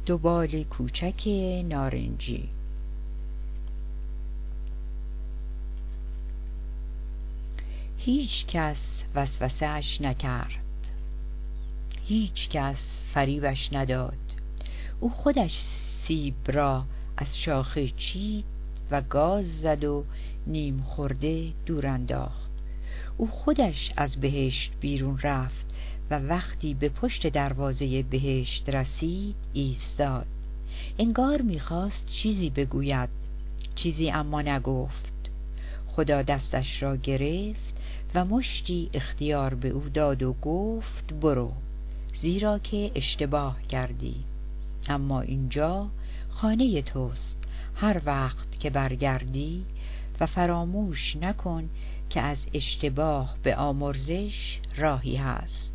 دو بال کوچک نارنجی. هیچ کس وسوسه اش نکرد، هیچ کس فریبش نداد. او خودش سیب را از شاخه چید و گاز زد و نیم خورده دور انداخت. او خودش از بهشت بیرون رفت و وقتی به پشت دروازه بهشت رسید ایستاد. انگار میخواست چیزی بگوید، چیزی اما نگفت. خدا دستش را گرفت و مشتی اختیار به او داد و گفت برو، زیرا که اشتباه کردی. اما اینجا خانه توست. هر وقت که برگردی و فراموش نکن که از اشتباه به آمرزش راهی هست.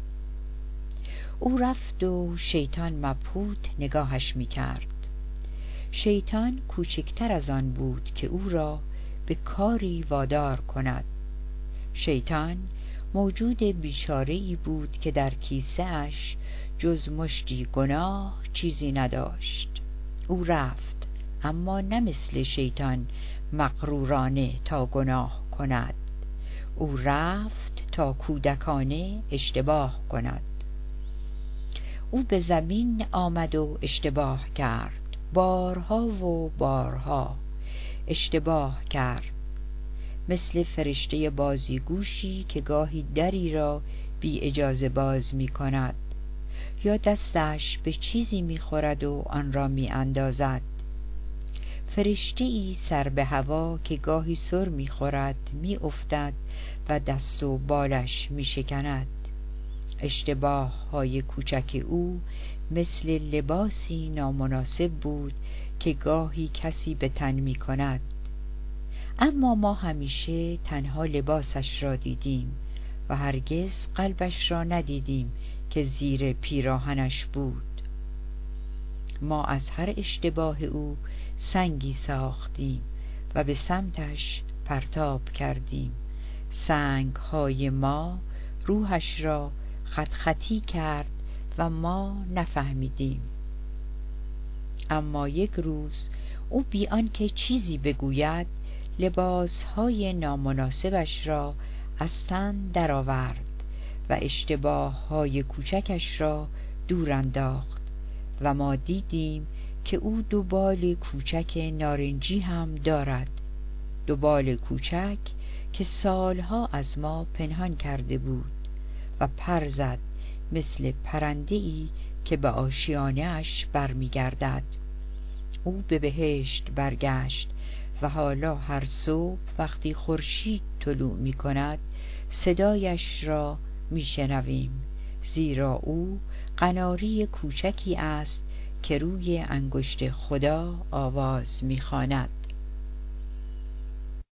او رفت و شیطان مبهوت نگاهش می‌کرد. شیطان کوچکتر از آن بود که او را به کاری وادار کند. شیطان موجود بیچاره‌ای بود که در کیسه اش جز مشتی گناه چیزی نداشت. او رفت، اما نه مثل شیطان مغرورانه تا گناه کند. او رفت تا کودکانه اشتباه کند. او به زمین آمد و اشتباه کرد، بارها و بارها اشتباه کرد، مثل فرشته بازیگوشی که گاهی دری را بی اجازه باز می کند یا دستش به چیزی می خورد و آن را می اندازد. فرشته ای سر به هوا که گاهی سر می خورد، می افتد و دست و بالش می شکند. اشتباه های کوچک او مثل لباسی نامناسب بود که گاهی کسی به تن می کند. اما ما همیشه تنها لباسش را دیدیم و هرگز قلبش را ندیدیم که زیر پیراهنش بود. ما از هر اشتباه او سنگی ساختیم و به سمتش پرتاب کردیم. سنگ های ما روحش را خط خطی کرد و ما نفهمیدیم. اما یک روز او بی آنکه چیزی بگوید لباسهای نامناسبش را از تن درآورد و اشتباههای کوچکش را دور انداخت و ما دیدیم که او دو بال کوچک نارنجی هم دارد. دو بال کوچک که سالها از ما پنهان کرده بود و پر زد مثل پرنده‌ای که به آشیانه‌اش برمیگردد. او به بهشت برگشت و حالا هر صبح وقتی خورشید طلوع می کند صدایش را می شنویم، زیرا او قناری کوچکی است که روی انگشت خدا آواز می خواند.